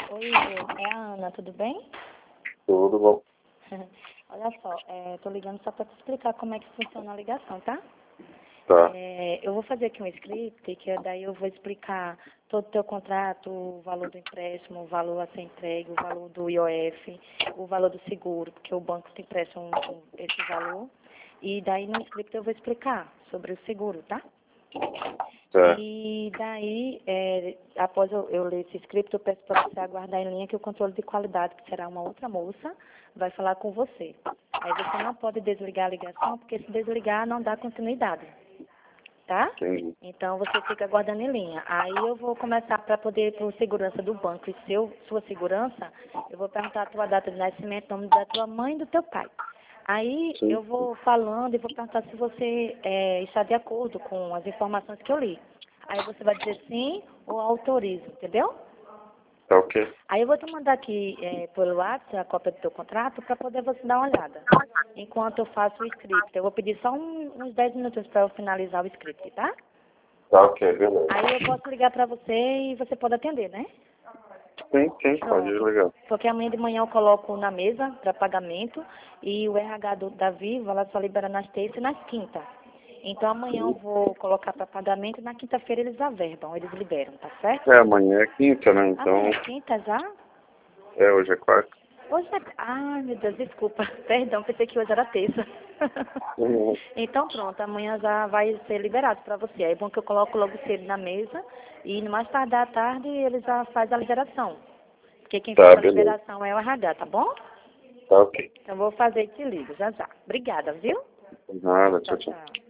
Oi, Igor. É a Ana, tudo bem? Tudo bom. Olha só, tô ligando só para te explicar como é que funciona a ligação, tá? Tá. Eu vou fazer aqui um script, que daí eu vou explicar todo o teu contrato, o valor do empréstimo, o valor a ser entregue, o valor do IOF, o valor do seguro, porque o banco te empresta esse valor. E daí no script eu vou explicar sobre o seguro, tá? Tá. E daí, após eu ler esse script, eu peço para você aguardar em linha que o controle de qualidade, que será uma outra moça, vai falar com você. Aí você não pode desligar a ligação, porque se desligar não dá continuidade, tá? Entendi. Então você fica aguardando em linha. Aí eu vou começar para poder, por segurança do banco e sua segurança, eu vou perguntar a tua data de nascimento, nome da tua mãe e do teu pai. Aí Sim. eu vou falando e vou perguntar se você está de acordo com as informações que eu li. Aí você vai dizer sim ou autorizo, entendeu? Tá ok. Aí eu vou te mandar aqui pelo WhatsApp a cópia do teu contrato para poder você dar uma olhada. Enquanto eu faço o script. Eu vou pedir só uns 10 minutos para eu finalizar o script, tá? Tá ok, beleza. Aí eu posso ligar para você e você pode atender, né? Sim, pode Pronto. ligar. Porque amanhã de manhã eu coloco na mesa para pagamento e o RH da Viva, ela só libera nas terças e nas quintas. Então amanhã eu vou colocar para pagamento e na quinta-feira eles averbam, eles liberam, tá certo? Amanhã é quinta, né? Então, Amanhã é quinta já? hoje é quarta. Hoje é... Ai, meu Deus, desculpa. Perdão, pensei que hoje era terça. Uhum. Então pronto, amanhã já vai ser liberado para você. É bom que eu coloco logo cedo na mesa e no mais tardar à tarde eles já fazem a liberação. Porque quem faz Tá, a beleza. liberação é o RH, tá bom? Tá ok. Então vou fazer e te ligo já já. Obrigada, viu? Nada, Tchau, tchau, tchau. tchau.